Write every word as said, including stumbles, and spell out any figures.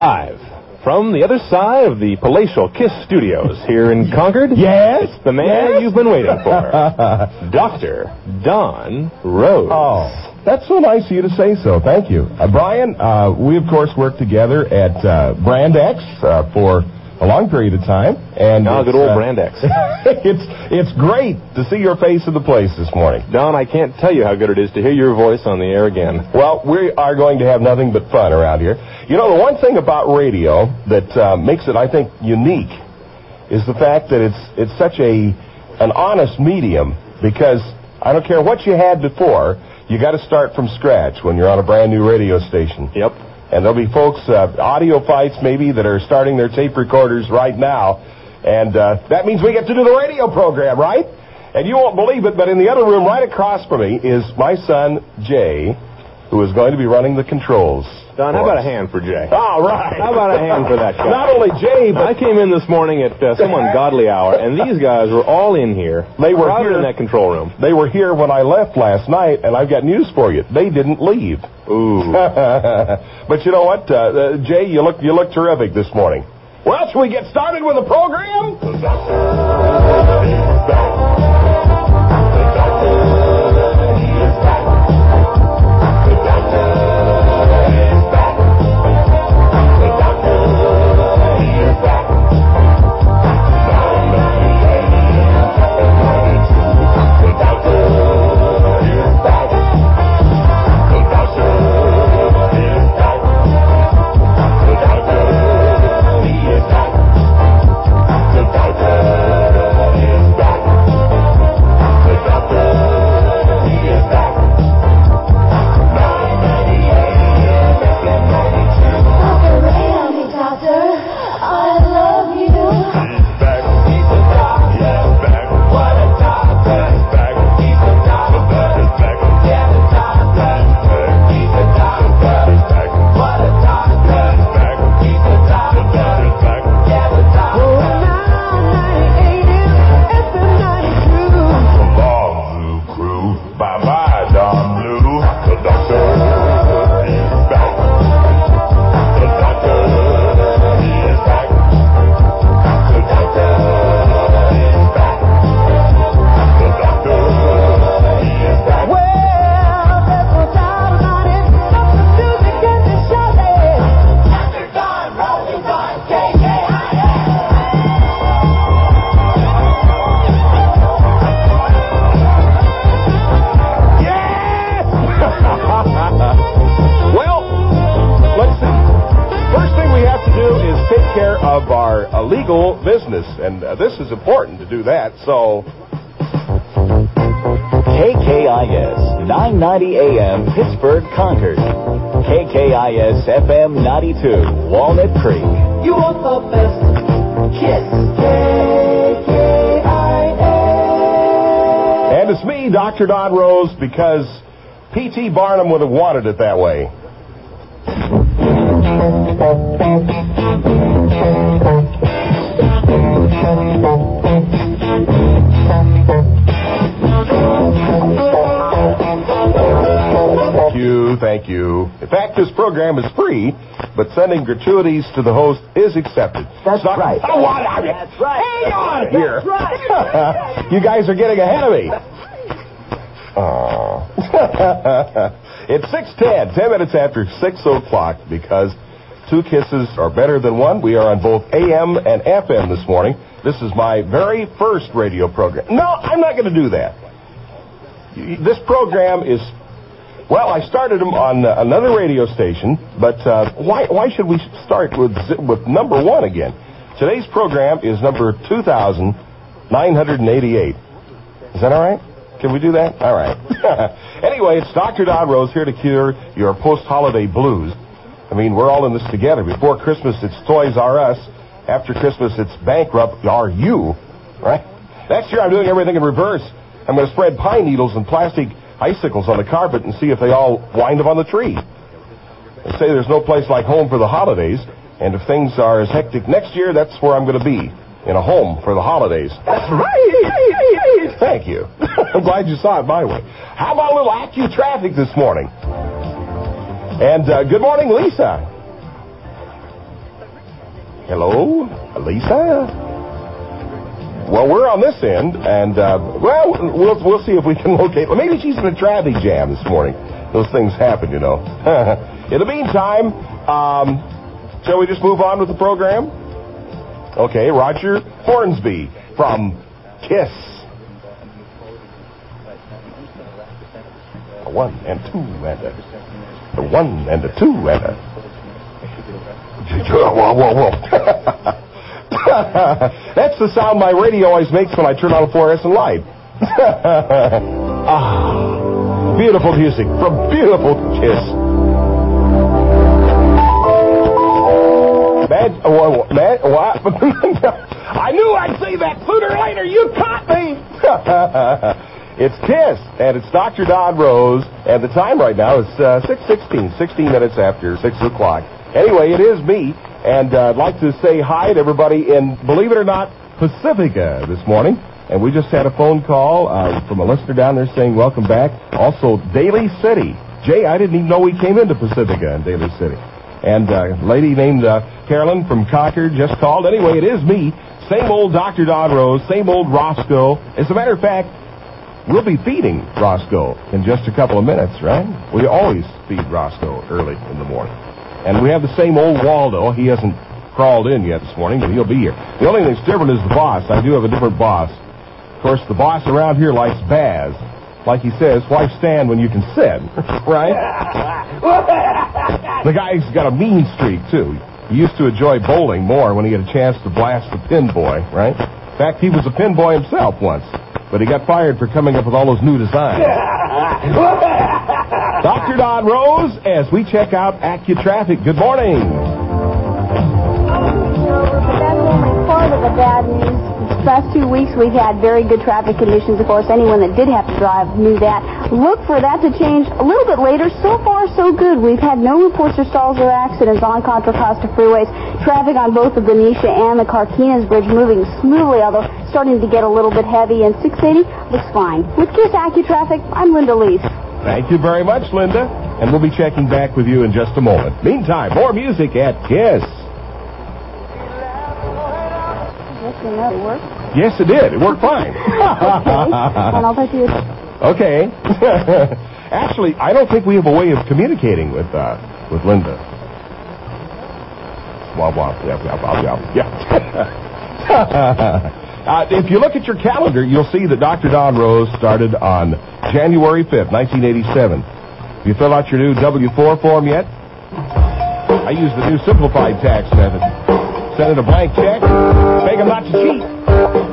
Live from the other side of the palatial KISS studios here in Concord. Yes? It's the man yes? you've been waiting for. Doctor Don Rose. Oh, that's so nice of you to say so. Thank you. Uh, Brian, uh, we, of course, worked together at uh, Brand X uh, for a long period of time. And oh, good old uh, Brand X. it's, it's great to see your face in the place this morning. Don, I can't tell you how good it is to hear your voice on the air again. Well, we are going to have nothing but fun around here. You know, the one thing about radio that uh, makes it, I think, unique is the fact that it's it's such a an honest medium, because I don't care what you had before, you got to start from scratch when you're on a brand new radio station. Yep. And there'll be folks, uh, audio fights maybe, that are starting their tape recorders right now. And uh, that means we get to do the radio program, right? And you won't believe it, but in the other room right across from me is my son, Jay, who is going to be running the controls. Don, how about a hand for Jay? All right. How about a hand for that guy? Not only Jay, but I came in this morning at uh, some ungodly hour, and these guys were all in here. They were here here in that control room. They were here when I left last night, and I've got news for you. They didn't leave. Ooh. But you know what, uh, uh, Jay, you look you look terrific this morning. Well, shall we get started with the program? The doctor is back. The doctor is back. The doctor is back. The doctor is back. The doctor is back. The doctor is back. The doctor is back. The doctor is back. The doctor is back. nine ninety-eight F M ninety-two. Doctor, I love you. He's back. He's a doctor. He's back. What a doctor. He's back. He's a doctor. He's back. Yeah, the doctor. He's a doctor. He's back. What a doctor. He's back. He's a doctor. He's back. Yeah, the doctor. F M ninety-two. Come on, Blue Crew. Bye-bye, Don Blue. The doctor is back. The doctor is back. The doctor is back. The doctor is back. Well, there's no doubt about it. Stop the music and the shouting. Doctor Don Rose on K K I S. Yes! Well, let's see. First thing we have to do is take care of our uh, legal business, and uh, this is important to do that, so... K K I S nine ninety A M Pittsburgh, Concord. K K I S F M ninety-two Walnut Creek. You want the best kiss. K K I S. And it's me, Doctor Don Rose, because P T Barnum would have wanted it that way. Thank you, thank you. In fact, this program is free, but sending gratuities to the host is accepted. That's So- right. Oh, what? I mean, That's right. Hang on here. That's right. You guys are getting ahead of me. Oh. It's six ten, ten minutes after six o'clock, because two kisses are better than one. We are on both A M and F M this morning. This is my very first radio program. No, I'm not going to do that. This program is, well, I started them on uh, another radio station, but uh, why why should we start with zi- with number one again? Today's program is number two thousand nine hundred eighty-eight. Is that all right? Can we do that? All right. Anyway, it's Doctor Don Rose here to cure your post-holiday blues. I mean, we're all in this together. Before Christmas, it's Toys R Us. After Christmas, it's bankrupt are you, right? Next year, I'm doing everything in reverse. I'm going to spread pine needles and plastic icicles on the carpet and see if they all wind up on the tree. They say there's no place like home for the holidays, and if things are as hectic next year, that's where I'm going to be, in a home for the holidays. That's right! Thank you. I'm glad you saw it my way. How about a little AccuTraffic this morning? And uh, good morning, Lisa. Hello, Lisa? Well, we're on this end, and, uh, well, we'll we'll see if we can locate... Well, maybe she's in a traffic jam this morning. Those things happen, you know. In the meantime, um, shall we just move on with the program? Okay, Roger Hornsby from KISS. A one and two and a... A one and a two and a... Whoa, whoa, whoa. That's the sound my radio always makes when I turn on a fluorescent light. Ah, beautiful music from beautiful KISS. Man, oh, man, what? I knew I'd say that sooner or later. You caught me. It's KISS, and it's Doctor Don Rose, and the time right now is uh, six sixteen, sixteen minutes after six o'clock. Anyway, it is me, and uh, I'd like to say hi to everybody in, believe it or not, Pacifica this morning. And we just had a phone call uh, from a listener down there saying welcome back. Also, Daly City. Jay, I didn't even know we came into Pacifica in Daly City. And a uh, lady named uh, Carolyn from Concord just called. Anyway, it is me, same old Doctor Don Rose, same old Roscoe. As a matter of fact, we'll be feeding Roscoe in just a couple of minutes, right? We always feed Roscoe early in the morning. And we have the same old Waldo. He hasn't crawled in yet this morning, but he'll be here. The only thing that's different is the boss. I do have a different boss. Of course, the boss around here likes Baz. Like he says, why stand when you can sit, right? The guy's got a mean streak, too. He used to enjoy bowling more when he had a chance to blast the pin boy, right? In fact, he was a pin boy himself once, but he got fired for coming up with all those new designs. Doctor Don Rose, as we check out AccuTraffic. Good morning. But that's only part of the bad news. These last two weeks we've had very good traffic conditions. Of course, anyone that did have to drive knew that. Look for that to change a little bit later. So far, so good. We've had no reports of stalls or accidents on Contra Costa freeways. Traffic on both the Benicia and the Carquinez Bridge moving smoothly, although starting to get a little bit heavy. And six eighty looks fine. With KISS AccuTraffic, I'm Linda Leaf. Thank you very much, Linda. And we'll be checking back with you in just a moment. Meantime, more music at KISS. Yes, you know, it worked. Yes, it did. It worked fine. Okay. And I'll talk to you. Okay. Actually, I don't think we have a way of communicating with uh, with Linda. Wah, wah, yeah, yeah, yeah, yeah. Uh, if you look at your calendar, you'll see that Doctor Don Rose started on January fifth, nineteen eighty-seven. Have you filled out your new W four form yet? I use the new simplified tax method. Send in a blank check, beg them not to cheat.